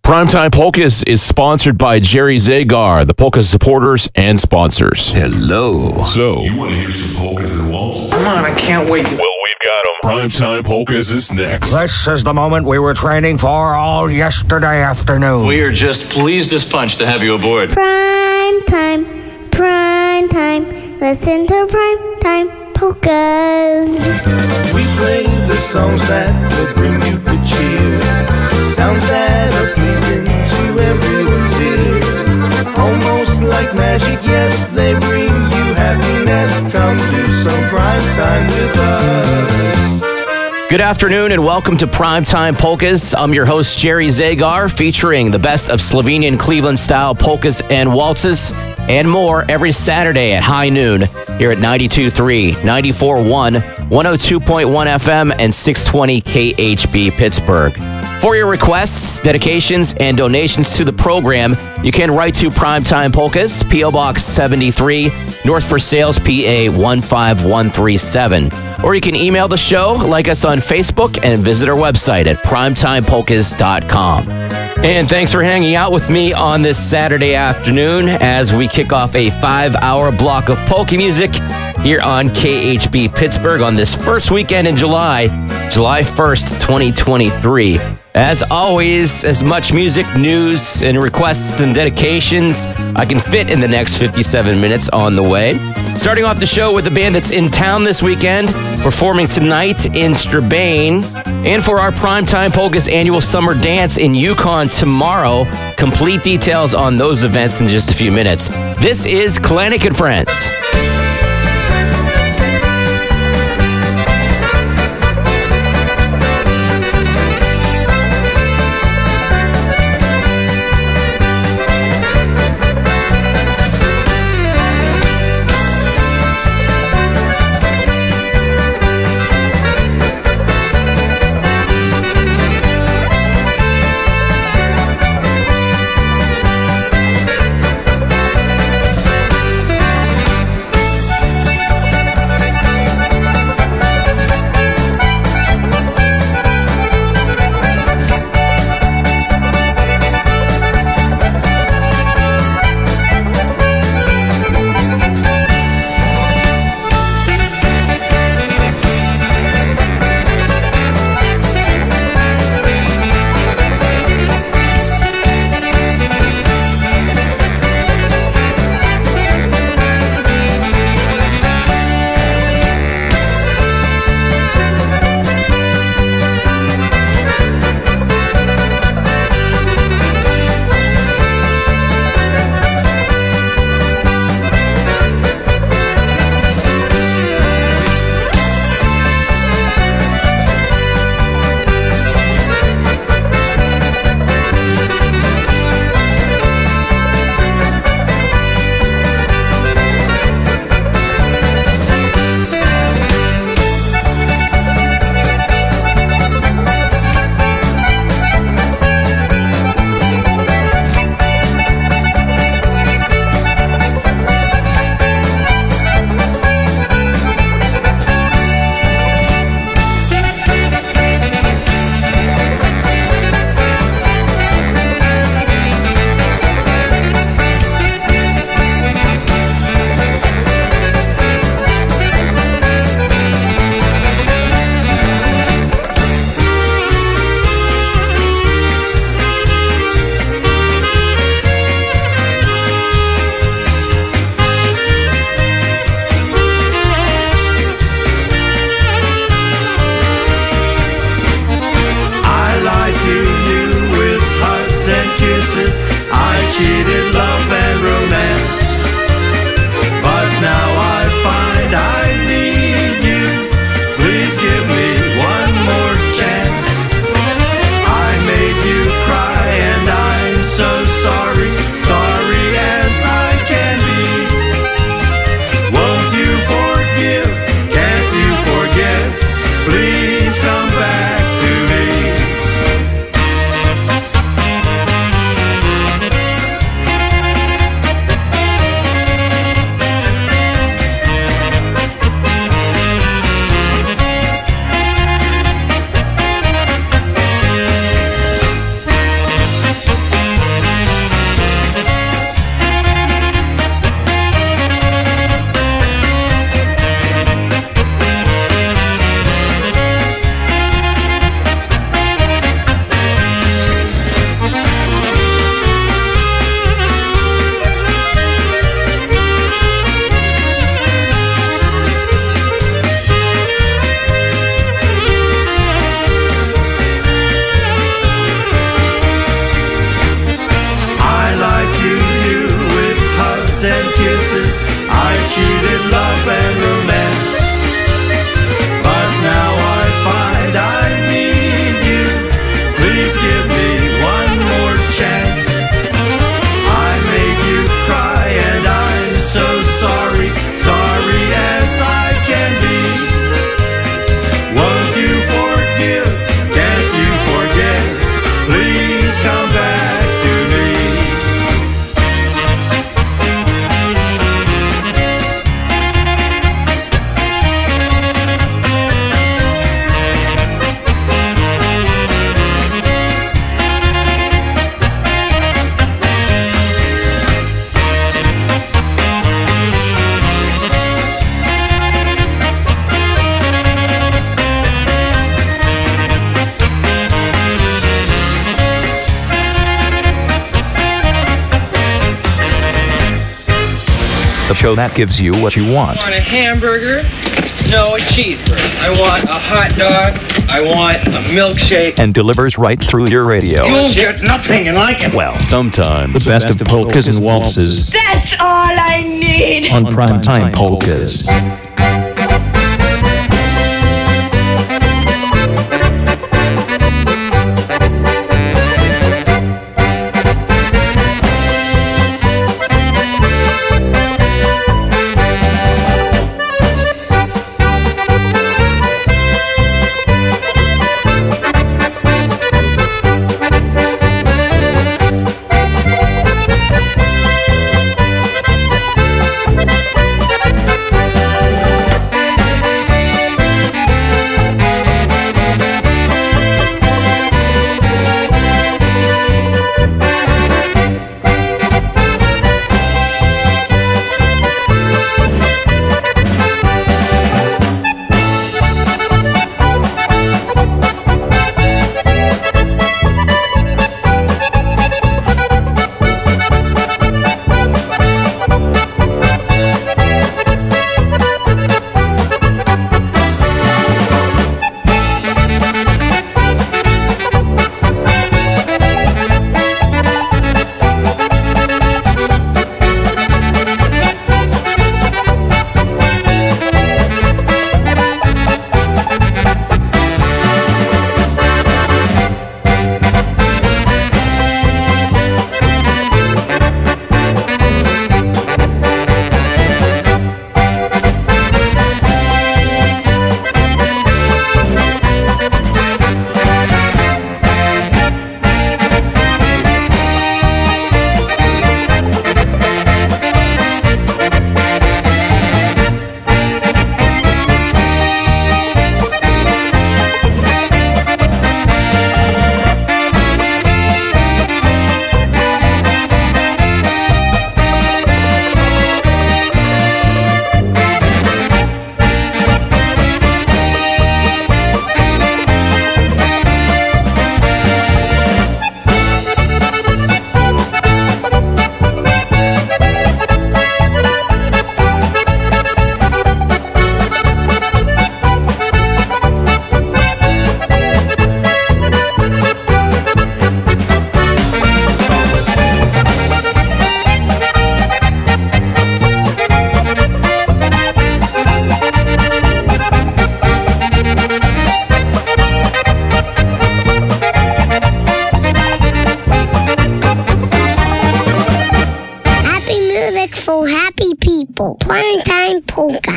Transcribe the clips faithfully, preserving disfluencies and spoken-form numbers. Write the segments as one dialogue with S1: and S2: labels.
S1: Primetime Polkas is sponsored by Jerry Zagar, the Polka supporters and sponsors.
S2: Hello.
S1: So,
S3: You want to hear some polkas and waltzes?
S4: Come on, I can't wait.
S3: Well, we've got them. Primetime Polkas is next.
S5: This is the moment we were training for all yesterday afternoon.
S6: We are just pleased as punch to have you aboard.
S7: Prime time, prime time. Listen to prime time polkas.
S8: We play the songs that will bring you good cheer. Sounds that are pleasing to everyone's ear. Almost like magic, yes, they bring you happiness. Come do some prime time with us.
S2: Good afternoon and welcome to Primetime Polkas. I'm your host, Jerry Zagar, featuring the best of Slovenian Cleveland-style polkas and waltzes and more every Saturday at high noon here at ninety-two point three, ninety-four point one, one oh two point one F M, and six twenty K H B Pittsburgh. For your requests, dedications, and donations to the program, you can write to Primetime Polkas, P O Box seventy-three, North Versailles, P A one five one three seven. Or you can email the show, like us on Facebook, and visit our website at primetime polkas dot com. And thanks for hanging out with me on this Saturday afternoon as we kick off a five-hour block of polka music here on K H B Pittsburgh on this first weekend in July, July first, twenty twenty-three. As always, as much music, news, and requests and dedications I can fit in the next fifty-seven minutes on the way. Starting off the show with a band that's in town this weekend, performing tonight in Strabane, and for our Primetime Polkas annual summer dance in Yukon tomorrow. Complete details on those events in just a few minutes. This is Kalanick and Friends.
S8: and kisses. I cheated love and romance, but now I find I need you. Please give me one more chance. I made you cry and I'm so sorry, sorry as I can be. Won't you forgive? Can't you forget? Please come back to me.
S4: The show that gives you what you want.
S9: I want a hamburger, no, a cheeseburger. I want a hot dog, I want a milkshake.
S4: And delivers right through your radio.
S9: You'll get nothing like it.
S4: Well,
S1: Sometimes.
S4: the best, best of polkas and waltzes
S7: That's all I need.
S4: on Primetime Polkas.
S7: for happy people. Primetime Polka.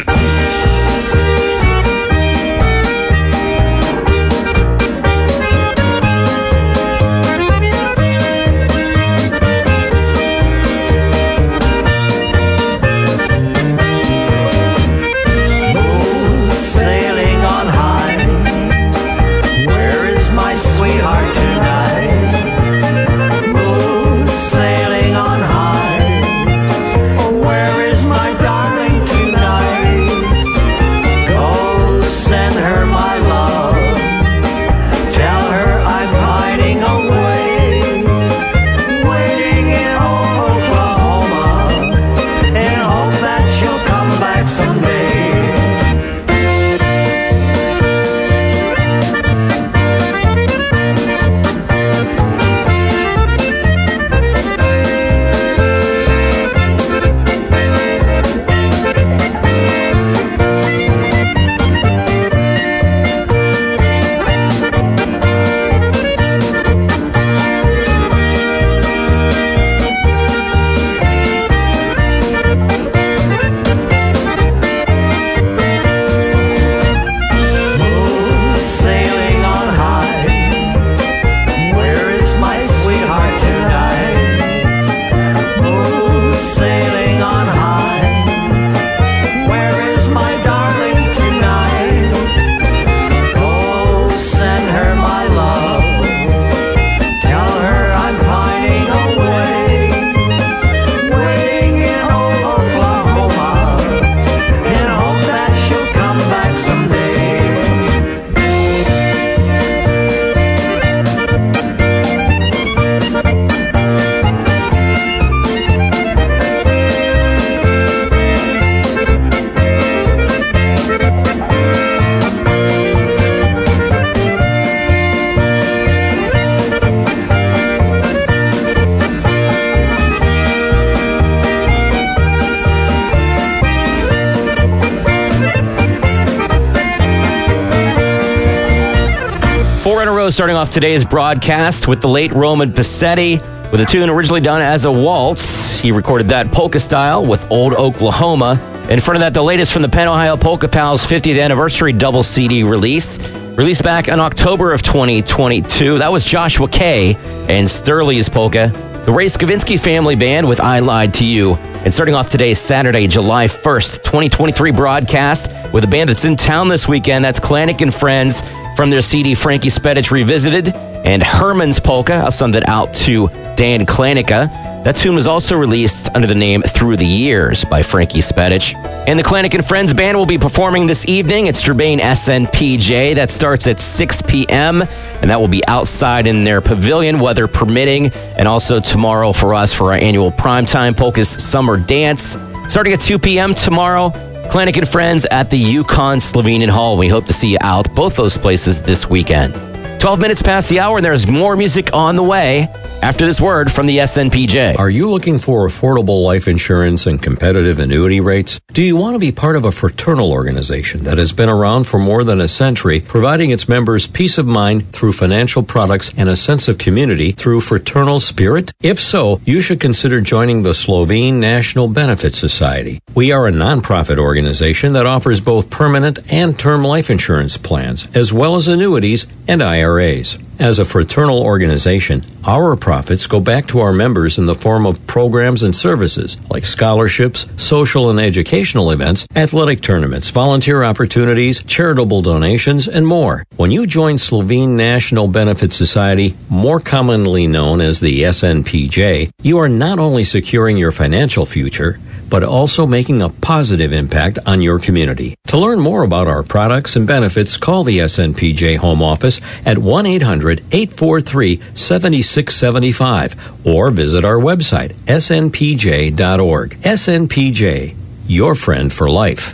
S2: go, starting off today's broadcast with the late Roman Passetti with a tune originally done as a waltz. He recorded that polka style with Old Oklahoma. In front of that, the latest from the Penn Ohio Polka Pals fiftieth anniversary double C D release, released back in October of twenty twenty-two. That was Joshua K. and Sturley's Polka. The Ray Skavinsky Family Band with I Lied to You. And starting off today's Saturday, July first, twenty twenty-three broadcast with a band that's in town this weekend. That's Klanik and Friends from their C D Frankie Spedich Revisited and Herman's Polka. I'll send that out to Dan Klanika. That tune was also released under the name Through the Years by Frankie Spedich. And the Klanik and Friends Band will be performing this evening at Strabane S N P J. That starts at six p.m. and that will be outside in their pavilion, weather permitting, and also tomorrow for us for our annual Primetime Polkas Summer Dance. Starting at two p.m. tomorrow, Klanik and Friends at the Yukon Slovenian Hall. We hope to see you out both those places this weekend. twelve minutes past the hour, and there's more music on the way after this word from the S N P J.
S10: Are you looking for affordable life insurance and competitive annuity rates? Do you want to be part of a fraternal organization that has been around for more than a century, providing its members peace of mind through financial products and a sense of community through fraternal spirit? If so, you should consider joining the Slovene National Benefit Society. We are a nonprofit organization that offers both permanent and term life insurance plans, as well as annuities and I R As. As a fraternal organization, our profits go back to our members in the form of programs and services like scholarships, social and educational events, athletic tournaments, volunteer opportunities, charitable donations, and more. When you join Slovene National Benefit Society, more commonly known as the S N P J, you are not only securing your financial future, but also making a positive impact on your community. To learn more about our products and benefits, call the S N P J Home Office at one eight hundred eight four three seven six seven five or visit our website, s n p j dot org. S N P J, your friend for life.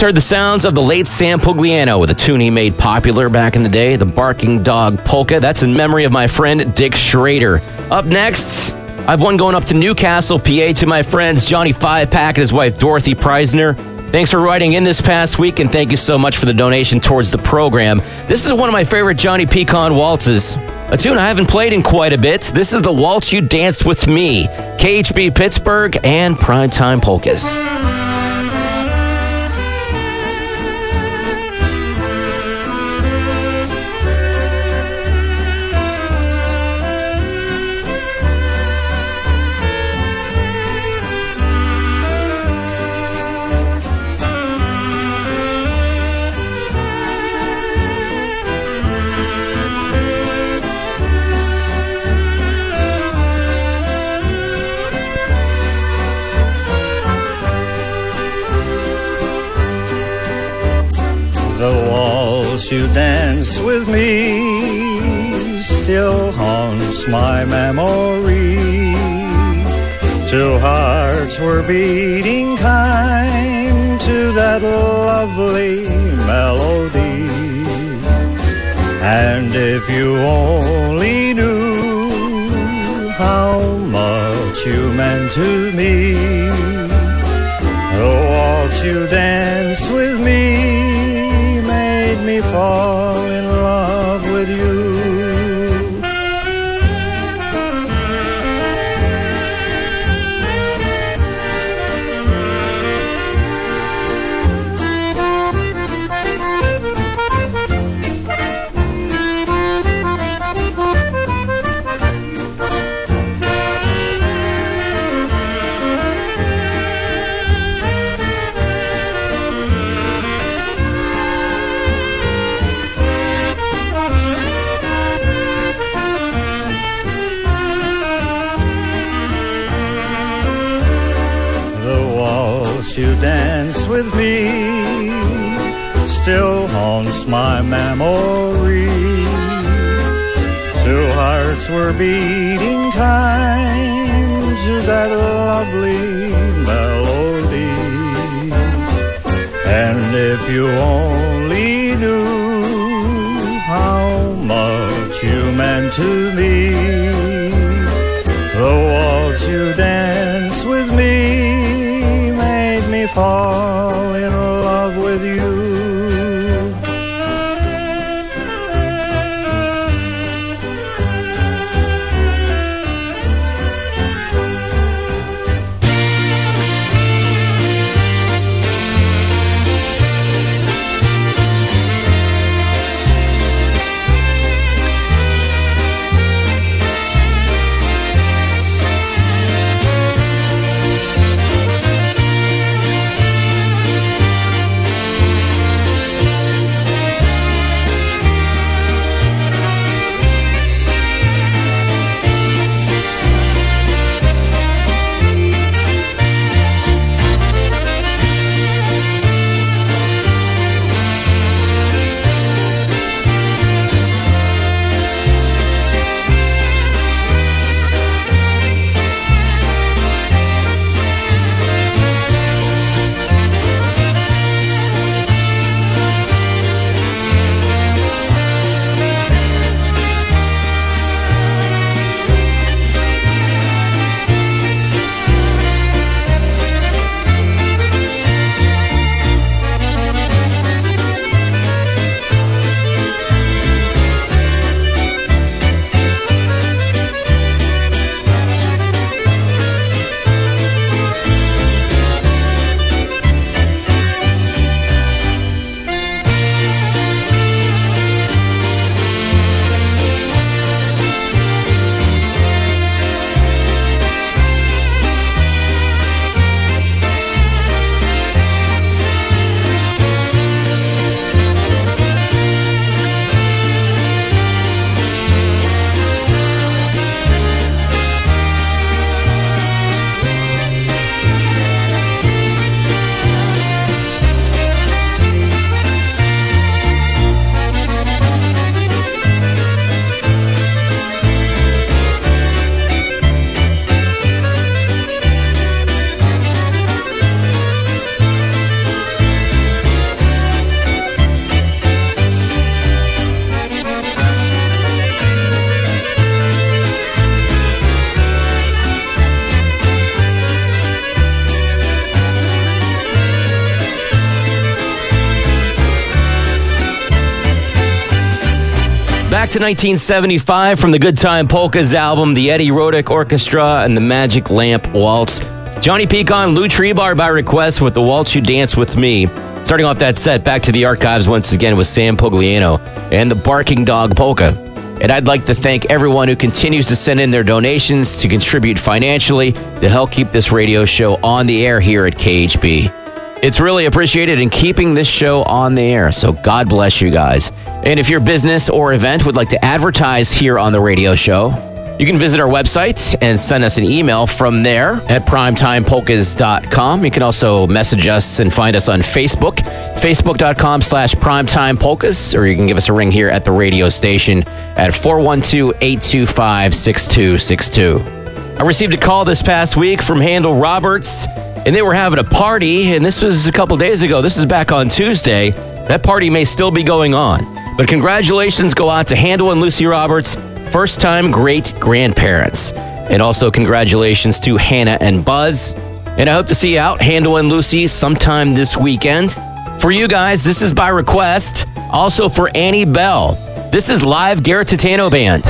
S2: just heard the sounds of the late Sam Pugliano with a tune he made popular back in the day, the Barking Dog Polka. That's in memory of my friend Dick Schrader. Up next, I have one going up to Newcastle, P A, to my friends Johnny Fivepack and his wife Dorothy Preisner. Thanks for writing in this past week, and thank you so much for the donation towards the program. This is one of my favorite Johnny Pecan waltzes, a tune I haven't played in quite a bit. This is the Waltz You Danced With Me, K H B Pittsburgh and Primetime Polkas.
S11: You dance with me still haunts my memory. Two hearts were beating time to that lovely melody. And if you only knew how much you meant to me, the waltz you danced with me made me fall in love with you. You dance with me still haunts my memory. Two hearts were beating time to that lovely melody. And if you only knew how much you meant to me, the waltz you dance with me me fall in love with you.
S2: to nineteen seventy-five from the Good Time Polkas album, the Eddie Rodick Orchestra and the Magic Lamp Waltz. Johnny Pecon, Lou Trebar by request with the Waltz You Dance With Me. Starting off that set, back to the archives once again with Sam Pugliano and the Barking Dog Polka. And I'd like to thank everyone who continues to send in their donations to contribute financially to help keep this radio show on the air here at K H B. It's really appreciated in keeping this show on the air, so God bless you guys. And if your business or event would like to advertise here on the radio show, you can visit our website and send us an email from there at primetime polkas dot com. You can also message us and find us on Facebook, facebook.com slash primetimepolkas, or you can give us a ring here at the radio station at four one two, eight two five, six two six two. I received a call this past week from Handel Roberts, and they were having a party, and this was a couple days ago. This is back on Tuesday. That party may still be going on. But congratulations go out to Handel and Lucy Roberts, first-time great-grandparents. And also congratulations to Hannah and Buzz. And I hope to see you out, Handel and Lucy, sometime this weekend. For you guys, this is by request. Also for Annie Bell, this is live Garrett Titano Band.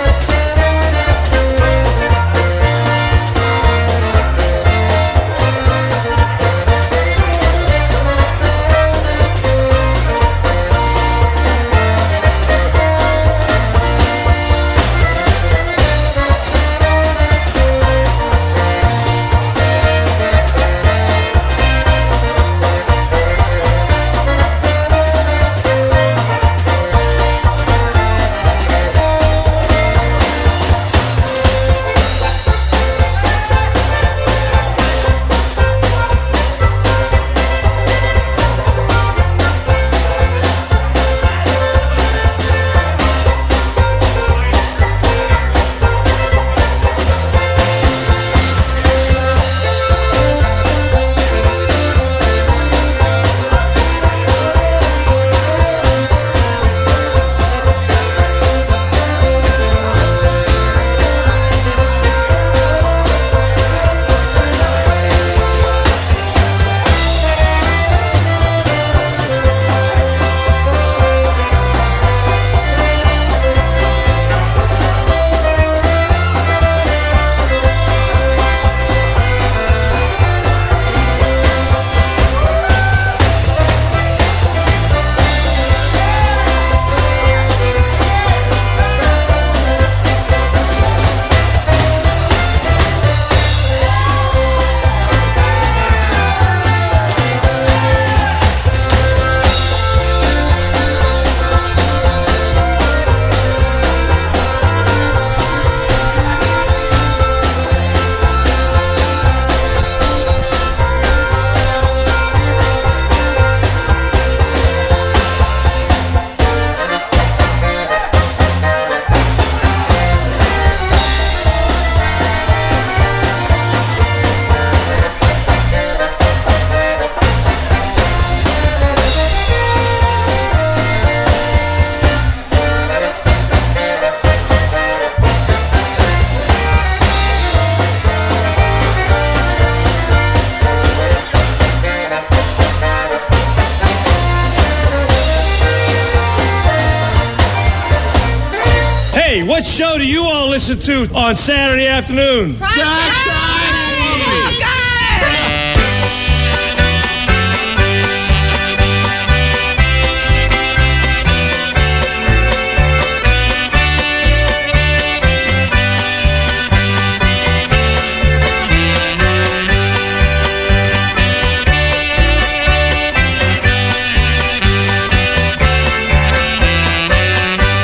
S12: What show do you all listen to on Saturday afternoon?
S13: Prime Time!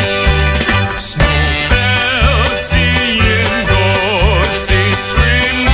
S8: Spring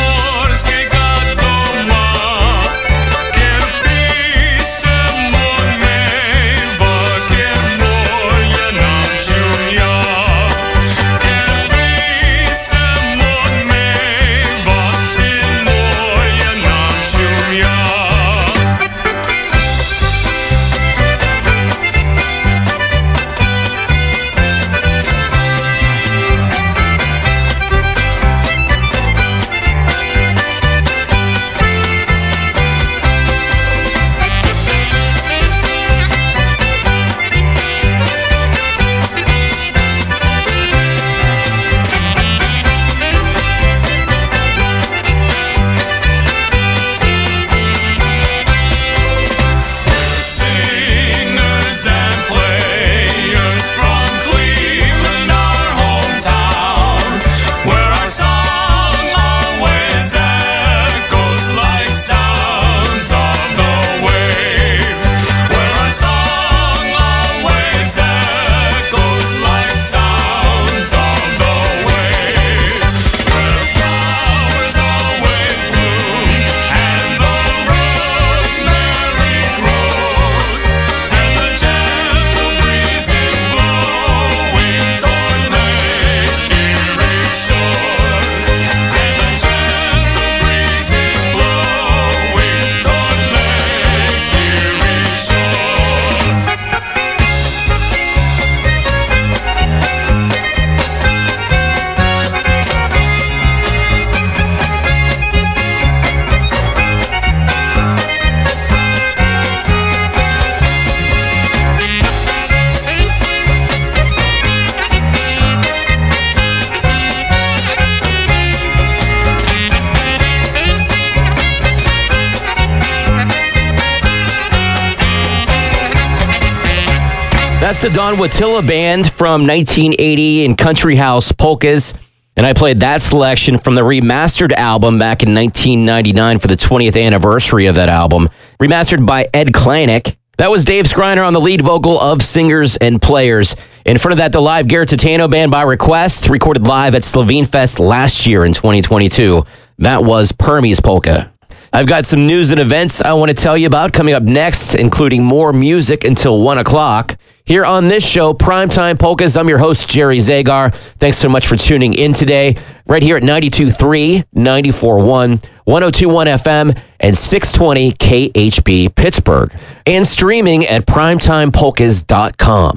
S2: That's the Don Wattilla Band from nineteen eighty in Country House Polkas. And I played that selection from the remastered album back in nineteen ninety-nine for the twentieth anniversary of that album, remastered by Ed Klanick. That was Dave Skriner on the lead vocal of Singers and Players. In front of that, the live Garrett Titano Band by request, recorded live at Slovene Fest last year in twenty twenty-two. That was Permies Polka. I've got some news and events I want to tell you about coming up next, including more music until one o'clock. Here on this show, Primetime Polkas, I'm your host, Jerry Zagar. Thanks so much for tuning in today, right here at ninety-two point three, ninety-four point one, one oh two point one F M, and six twenty K H B Pittsburgh, and streaming at primetime polkas dot com.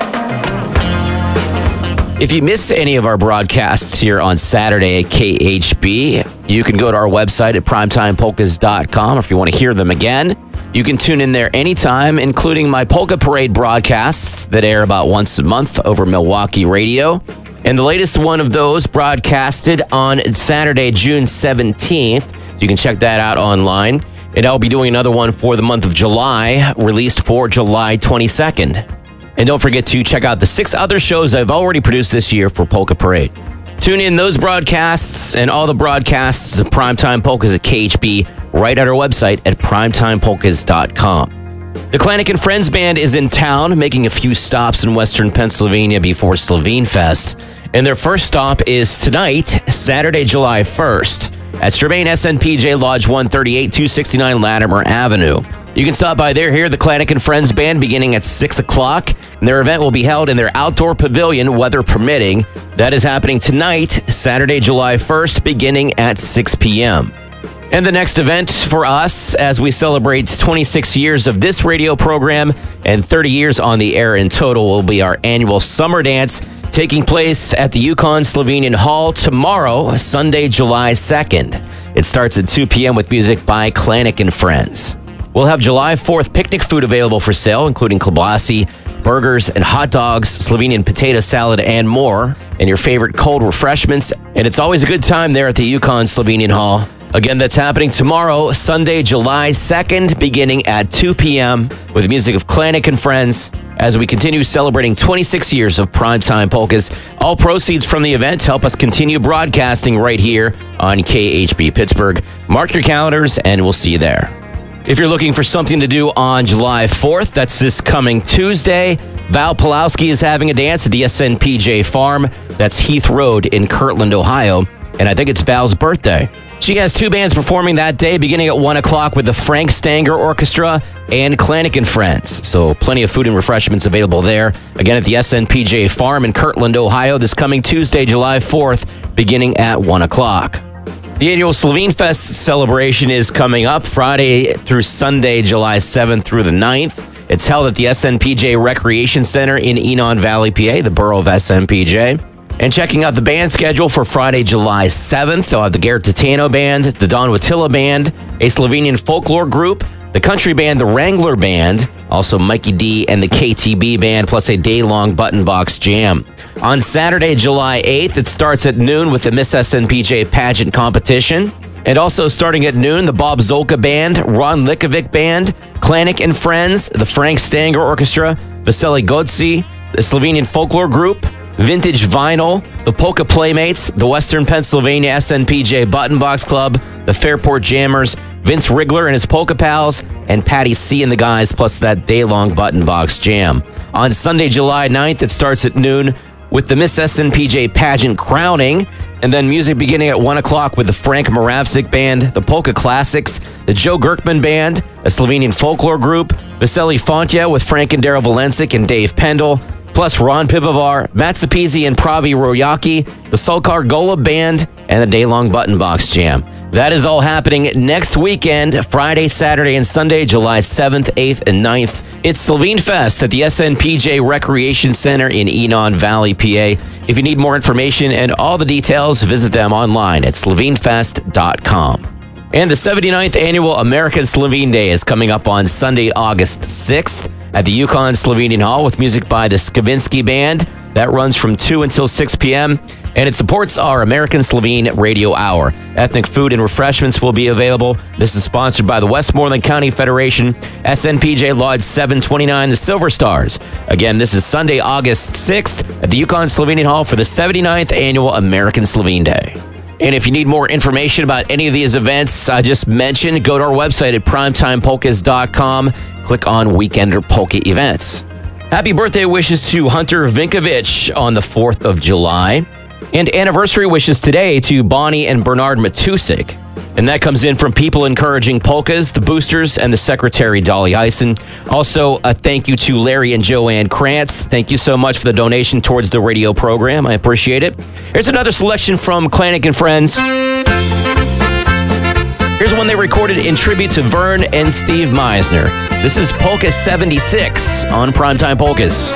S2: If you miss any of our broadcasts here on Saturday at K H B, you can go to our website at primetime polkas dot com if you want to hear them again. You can tune in there anytime, including my Polka Parade broadcasts that air about once a month over Milwaukee radio. And the latest one of those broadcasted on Saturday, June seventeenth. You can check that out online. And I'll be doing another one for the month of July, released for July twenty-second. And don't forget to check out the six other shows I've already produced this year for Polka Parade. Tune in those broadcasts and all the broadcasts of Primetime Polkas at K H B right at our website at primetime polkas dot com. The Klanick and Friends Band is in town, making a few stops in western Pennsylvania before Slovene Fest. And their first stop is tonight, Saturday, July first, at Strabane S N P J Lodge one thirty-eight, two sixty-nine Latimer Avenue. You can stop by there, hear the Klanick and Friends Band beginning at six o'clock. And their event will be held in their outdoor pavilion, weather permitting. That is happening tonight, Saturday, July first, beginning at six p.m. And the next event for us, as we celebrate twenty-six years of this radio program and thirty years on the air in total, will be our annual Summer Dance, taking place at the Yukon Slovenian Hall tomorrow, Sunday, July second. It starts at two p.m. with music by Klanick and Friends. We'll have July fourth picnic food available for sale, including kielbasi, burgers, and hot dogs, Slovenian potato salad, and more, and your favorite cold refreshments. And it's always a good time there at the Yukon Slovenian Hall. Again, that's happening tomorrow, Sunday, July second, beginning at two p.m. with music of Klanick and Friends as we continue celebrating twenty-six years of Primetime Polkas. All proceeds from the event help us continue broadcasting right here on K H B Pittsburgh. Mark your calendars, and we'll see you there. If you're looking for something to do on July fourth, that's this coming Tuesday, Val Pulowski is having a dance at the S N P J Farm. That's Heath Road in Kirtland, Ohio. And I think it's Val's birthday. She has two bands performing that day, beginning at one o'clock with the Frank Stanger Orchestra and Klanick and Friends. So plenty of food and refreshments available there. Again, at the S N P J Farm in Kirtland, Ohio, this coming Tuesday, July fourth, beginning at one o'clock. The annual Slovene Fest celebration is coming up Friday through Sunday, July seventh through the ninth. It's held at the S N P J Recreation Center in Enon Valley, P A, the borough of S N P J. And checking out the band schedule for Friday, July seventh, they'll have the Garrett Titano Band, the Don Wattilla Band, a Slovenian folklore group, the country band, the Wrangler Band, also Mikey D and the K T B Band, plus a day-long button box jam. On Saturday, July eighth, it starts at noon with the Miss S N P J pageant competition. And also starting at noon, the Bob Zolka Band, Ron Likovic Band, Klanick and Friends, the Frank Stanger Orchestra, Veseli Godzi, the Slovenian folklore group, Vintage Vinyl, the Polka Playmates, the Western Pennsylvania S N P J Button Box Club, the Fairport Jammers, Vince Rigler and his Polka Pals, and Patty C and the guys, plus that day-long button box jam. On Sunday, July ninth, it starts at noon with the Miss S N P J pageant crowning, and then music beginning at one o'clock with the Frank Moravsik Band, the Polka Classics, the Joe Gerkman Band, a Slovenian folklore group, Veseli Fontia with Frank and Daryl Valensik and Dave Pendle, plus Ron Pivovar, Matt Sapezi and Pravi Royaki, the Solkar Golub Band, and the day-long button box jam. That is all happening next weekend, Friday, Saturday, and Sunday, July seventh, eighth, and ninth. It's Slovene Fest at the S N P J Recreation Center in Enon Valley, P A. If you need more information and all the details, visit them online at slovene fest dot com. And the seventy-ninth Annual American Slovene Day is coming up on Sunday, August sixth at the Yukon Slovenian Hall with music by the Skavinsky Band, That runs from two until six p.m., and it supports our American Slovene Radio Hour. Ethnic food and refreshments will be available. This is sponsored by the Westmoreland County Federation, S N P J Lodge seven twenty-nine, the Silver Stars. Again, this is Sunday, August sixth at the Yukon Slovenian Hall for the seventy-ninth Annual American Slovene Day. And if you need more information about any of these events I just mentioned, go to our website at primetime polkas dot com. Click on Weekender Polka Events. Happy birthday wishes to Hunter Vinkovich on the fourth of July. And anniversary wishes today to Bonnie and Bernard Matusik. And that comes in from people encouraging polkas, the Boosters, and the secretary, Dolly Eisen. Also, a thank you to Larry and Joanne Krantz. Thank you so much for the donation towards the radio program. I appreciate it. Here's another selection from Klanik and Friends. Here's one they recorded in tribute to Vern and Steve Meisner. This is Polka seventy-six on Primetime Polkas.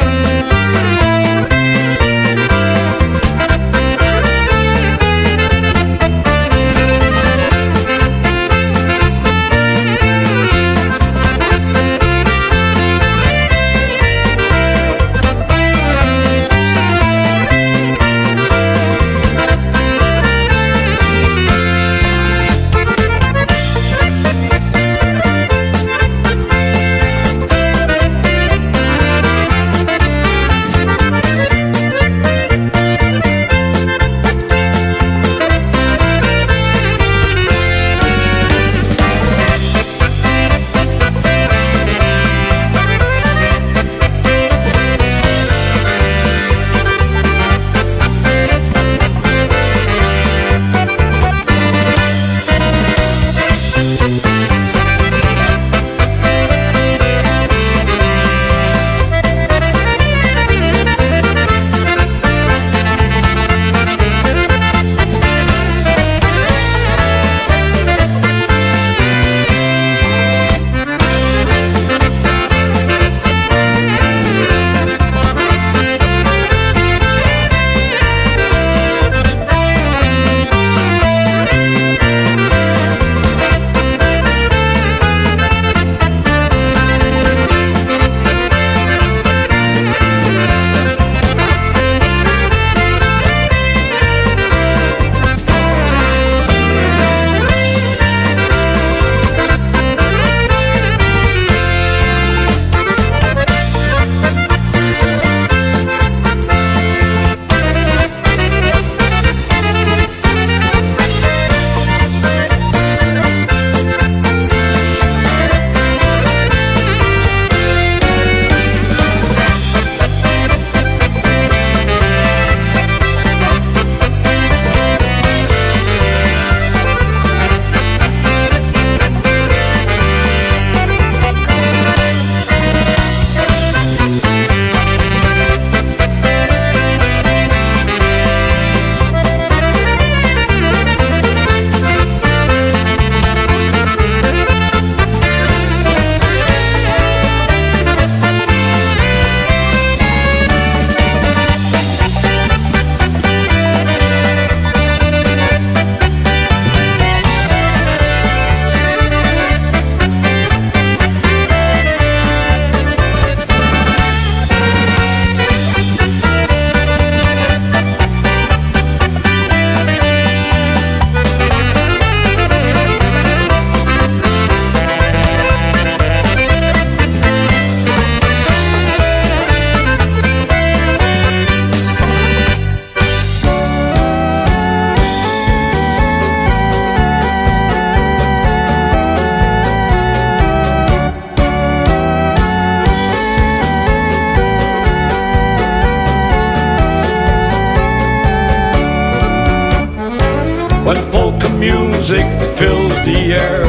S11: When polka music fills the air,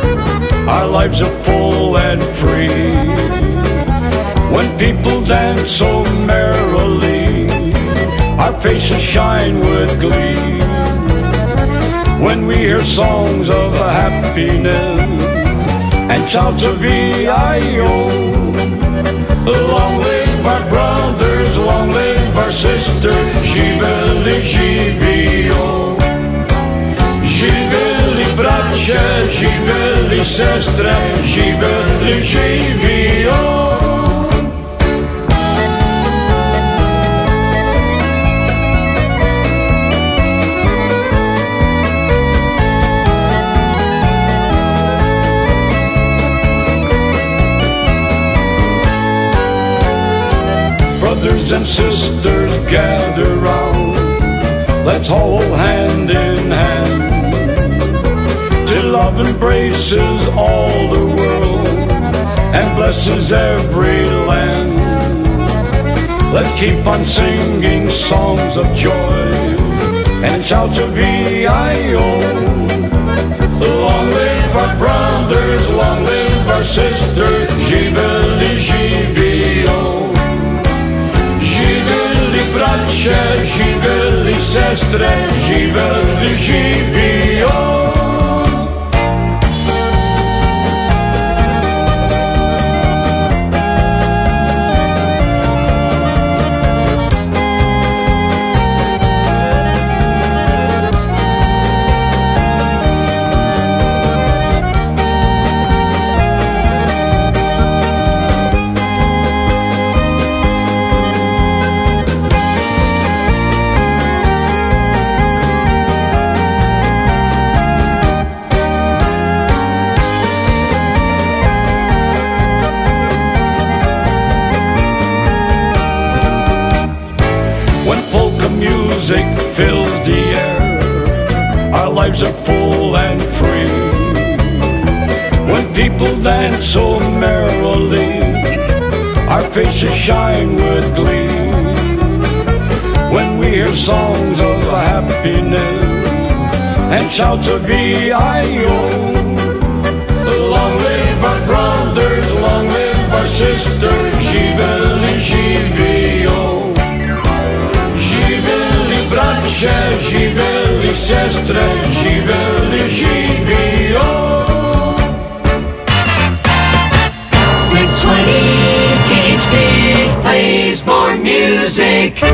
S11: our lives are full and free. When people dance so merrily, our faces shine with glee. When we hear songs of happiness and shouts of E I O, long live our brothers, long live our sisters, żyweli, żywio. Żyweli bracia, żyweli sestra, żyweli, żywio.
S8: and sisters gather round. Let's hold hand in hand till love embraces all the world and blesses every land. Let's keep on singing songs of joy and shouts of V I O. Long live our brothers, long live our sisters, živeli živio. Živeli braće, živeli sestre, živeli živio. Music fills the air, our lives are full and free. When people dance so merrily, our faces shine with glee. When we hear songs of happiness and shouts of V I O. Long live our brothers, long live our sisters, živeli živio. Braće, živeli sestre, živeli živio.
S13: six twenty K H B plays more music.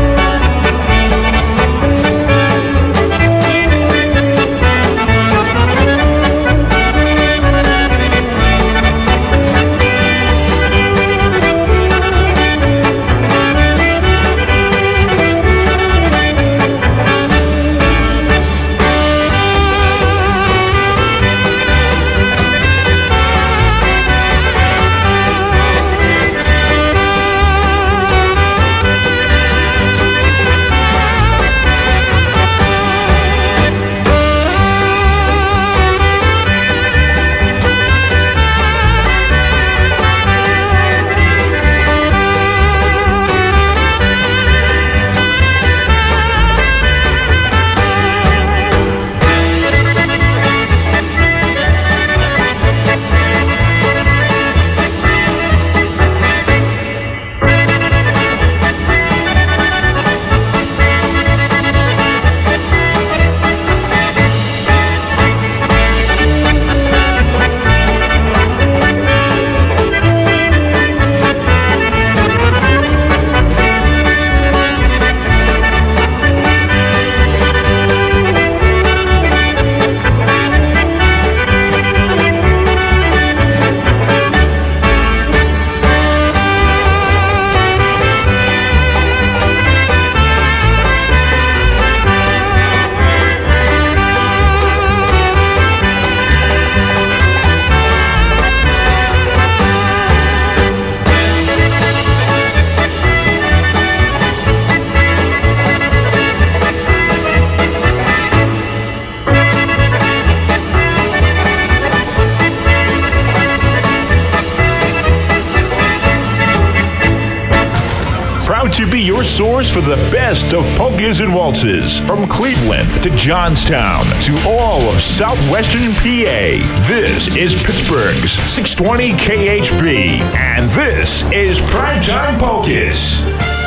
S3: To be your source for the best of polkas and waltzes. From Cleveland to Johnstown to all of southwestern P A. This is Pittsburgh's six twenty K H B. And this is Primetime Polkas.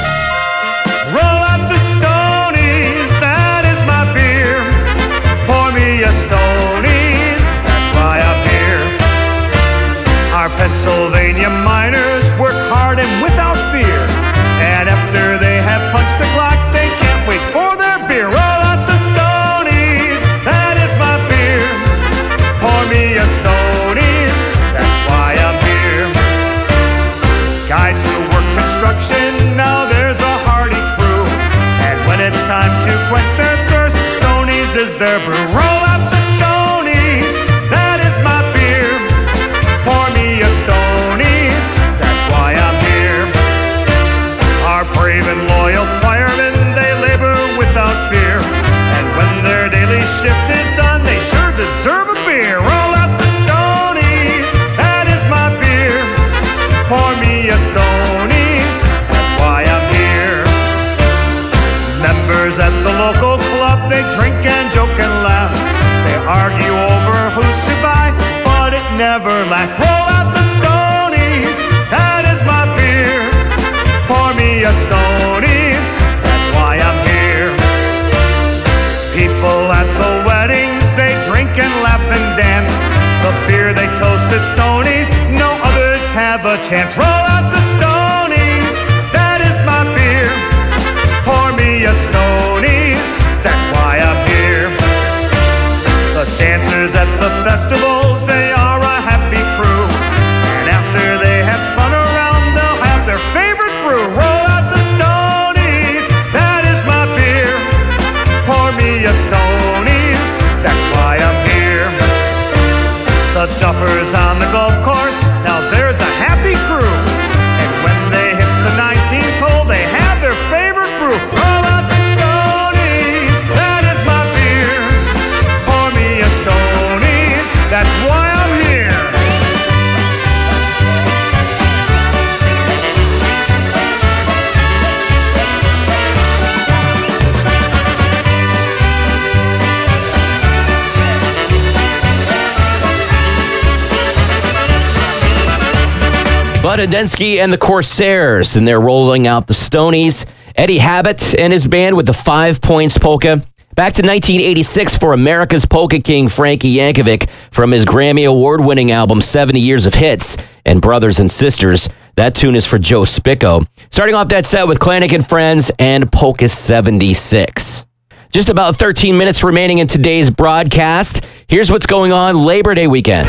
S11: Roll out the Stonies, that is my beer. Pour me a Stonies, that's why I'm here. Our Pennsylvania miners work hard and without fear. And after they have punched the clock, they can't wait for their beer. Roll out the Stonies, that is my beer. Pour me a Stonies, that's why I'm here. Guys who work construction, now there's a hardy crew. never last. Roll out the Stonies, that is my beer. Pour me a Stonies, that's why I'm here. People at the weddings, they drink and laugh and dance. The beer they toast is Stonies, no others have a chance. Roll out the Stonies, that is my beer. Pour me a Stonies, that's why I'm here. The dancers at the festivals, they are a happy crew. And after they have spun around, they'll have their favorite brew. Roll out the Stonies, that is my beer. Pour me a Stonies, that's why I'm here. The duffers on the golf course, now there's a happy crew. And when they hit the nineteenth hole, they have their favorite brew. Roll out the Stonies, that is my beer. Pour me a Stonies, that's why I'm here.
S2: Bud Adensky and the Corsairs, and they're rolling out the Stonies. Eddie Habit and his band with the Five Points Polka. Back to nineteen eighty-six for America's Polka King Frankie Yankovic from his Grammy Award-winning album seventy Years of Hits and Brothers and Sisters. That tune is for Joe Spicco. Starting off that set with Klanik and Friends and Polka seventy-six. Just about thirteen minutes remaining in today's broadcast. Here's what's going on Labor Day weekend.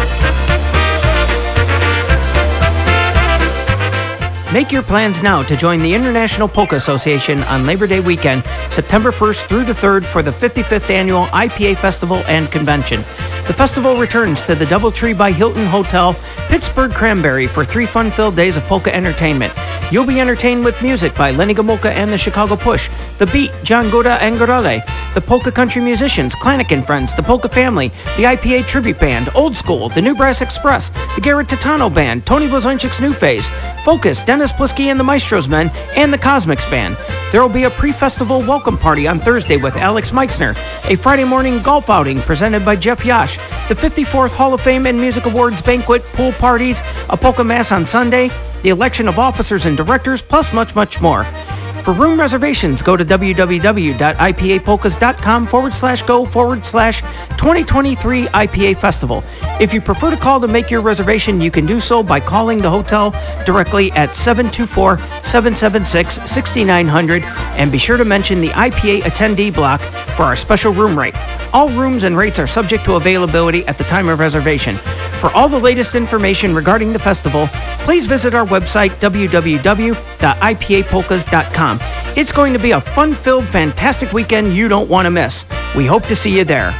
S14: Make your plans now to join the International Polka Association on Labor Day weekend, September first through the third for the fifty-fifth Annual I P A Festival and Convention. The festival returns to the Doubletree by Hilton Hotel, Pittsburgh Cranberry for three fun-filled days of polka entertainment. You'll be entertained with music by Lenny Gomulka and the Chicago Push, The Beat, John Goda and Gorale, the Polka Country Musicians, Klanik and Friends, the Polka Family, the I P A Tribute Band, Old School, the New Brass Express, the Garrett Titano Band, Tony Blazonczyk's New Phase, Focus, Dennis Plisky and the Maestros Men, and the Cosmics Band. There will be a pre-festival welcome party on Thursday with Alex Meixner, a Friday morning golf outing presented by Jeff Yash, the fifty-fourth Hall of Fame and Music Awards banquet, pool parties, a polka mass on Sunday, the election of officers and directors, plus much, much more. For room reservations, go to www.ipapolkas.com forward slash go forward slash 2023 I P A Festival. If you prefer to call to make your reservation, you can do so by calling the hotel directly at seven two four, seven seven six, six nine zero zero and be sure to mention the I P A attendee block for our special room rate. All rooms and rates are subject to availability at the time of reservation. For all the latest information regarding the festival, please visit our website, w w w dot i p a polkas dot com. It's going to be a fun-filled, fantastic weekend you don't want to miss. We hope to see you there.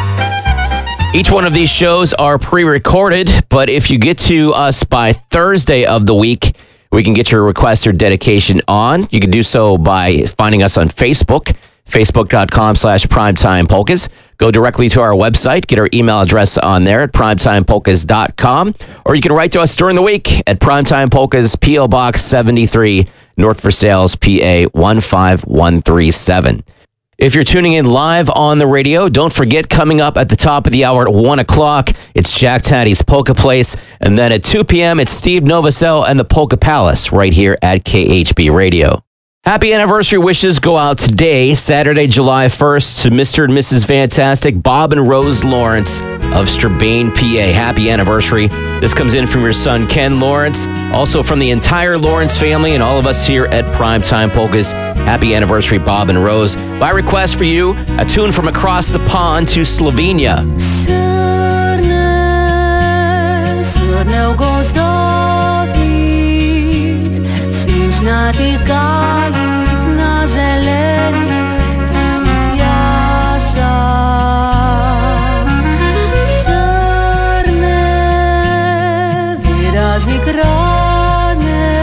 S2: Each one of these shows are pre-recorded, but if you get to us by Thursday of the week, we can get your request or dedication on. You can do so by finding us on Facebook, facebook.com slash primetime polkas. Go directly to our website, get our email address on there at primetime polkas dot com, or you can write to us during the week at Primetime Polkas, P O Box seventy-three, North Versailles, P A one five one three seven. If you're tuning in live on the radio, don't forget, coming up at the top of the hour at one o'clock, it's Jack Taddy's Polka Place. And then at two p.m., it's Steve Novosel and the Polka Palace right here at K H B Radio. Happy anniversary wishes go out today, Saturday, July first, to Mister and Missus Fantastic, Bob and Rose Lawrence of Strabane, P A. Happy anniversary. This comes in from your son, Ken Lawrence, also from the entire Lawrence family and all of us here at Primetime Polkas. Happy anniversary, Bob and Rose. By request for you, a tune from across the pond to Slovenia.
S15: Na tych gajów, na zelenych, takich jasach. Serne wyrazy grane,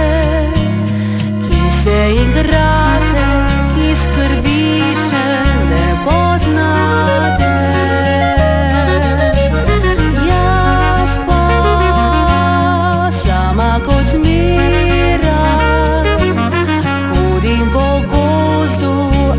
S15: kise i grate, kis krwisze nepoznate. Jaspa sama kot zmira, po gozdu,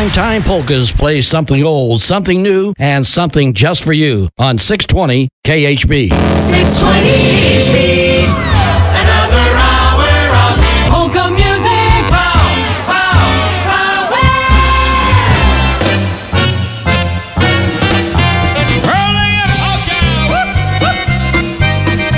S16: Primetime Polkas plays something old, something new, and something just for you on six twenty K H B.
S13: six twenty K H B. Another hour of polka music. Pow, pow, pow,
S12: Early and polka. Whoop, whoop.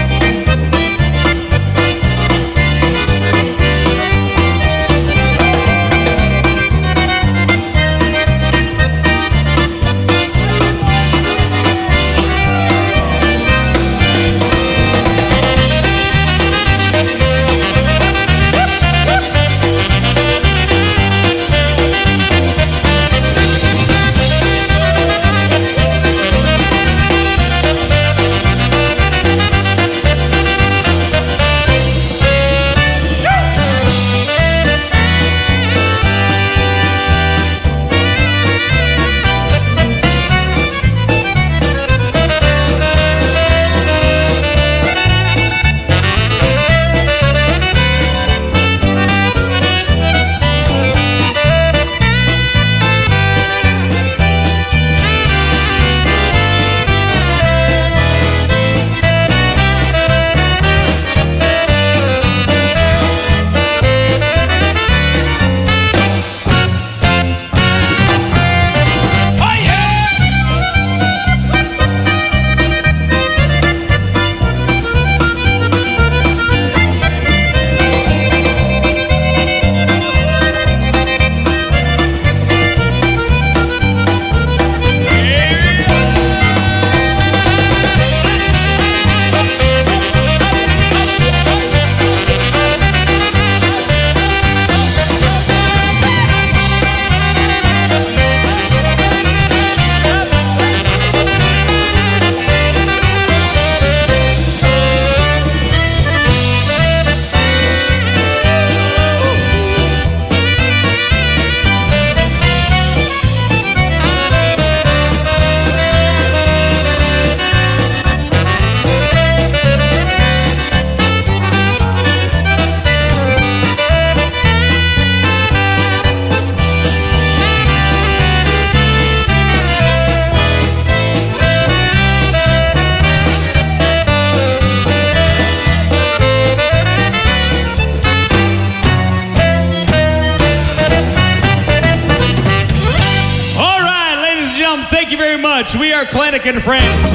S17: We are Klenik and Friends.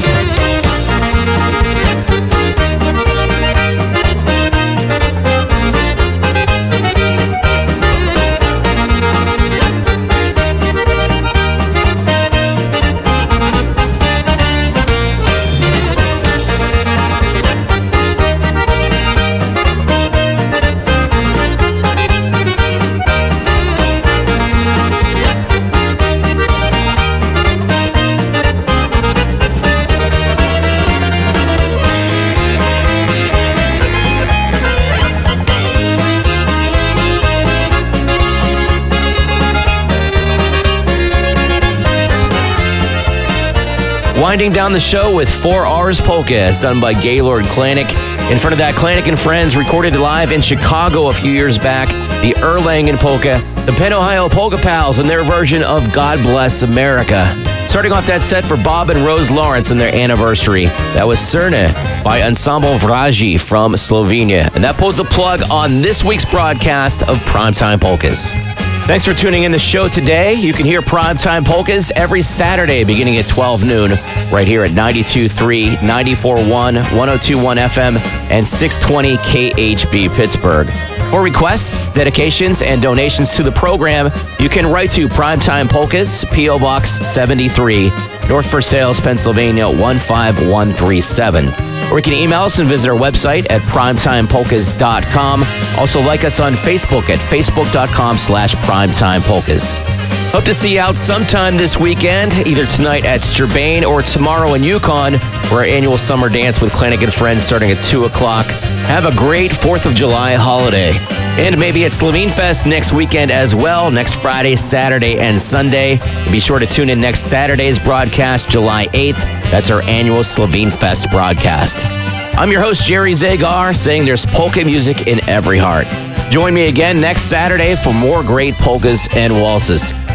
S2: Winding down the show with Four R's Polka, as done by Gaylord Klenik. In front of that, Klenik and Friends recorded live in Chicago a few years back, the Erlangen Polka, the Penn Ohio Polka Pals, and their version of God Bless America. Starting off that set for Bob and Rose Lawrence and their anniversary, that was Crne by Ensemble Vraji from Slovenia. And that pulls the plug on this week's broadcast of Primetime Polkas. Thanks for tuning in the show today. You can hear Primetime Polkas every Saturday beginning at twelve noon right here at ninety-two point three, ninety-four point one, one oh two point one F M, and six twenty K H B Pittsburgh. For requests, dedications, and donations to the program, you can write to Primetime Polkas, P O Box seventy-three, North Versailles, Pennsylvania one five one three seven. Or you can email us and visit our website at primetime polkas dot com. Also like us on Facebook at facebook dot com slash primetime polkas. Hope to see you out sometime this weekend, either tonight at Sturbane or tomorrow in Yukon for our annual summer dance with Klenik and Friends starting at two o'clock. Have a great fourth of July holiday. And maybe at Slovene Fest next weekend as well, next Friday, Saturday, and Sunday. Be sure to tune in next Saturday's broadcast, July eighth. That's our annual Slovene Fest broadcast. I'm your host, Jerry Zagar, saying there's polka music in every heart. Join me again next Saturday for more great polkas and waltzes.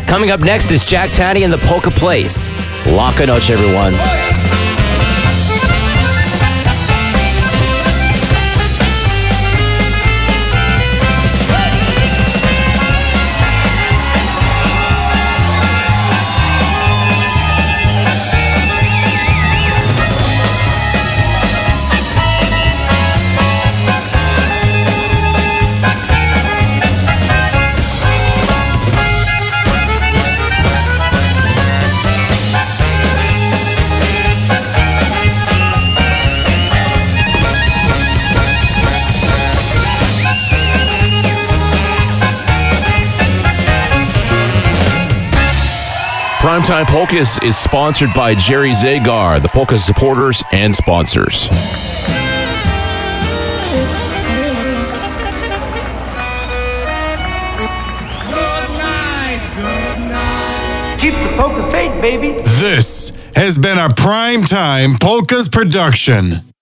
S2: Coming up next is Jack Taddy and the Polka Place. Lock a noche, everyone.
S1: Primetime Polkas is sponsored by Jerry Zagar, the Polka supporters and sponsors.
S14: Keep the polka faith, baby.
S18: This has been a Primetime Polkas production.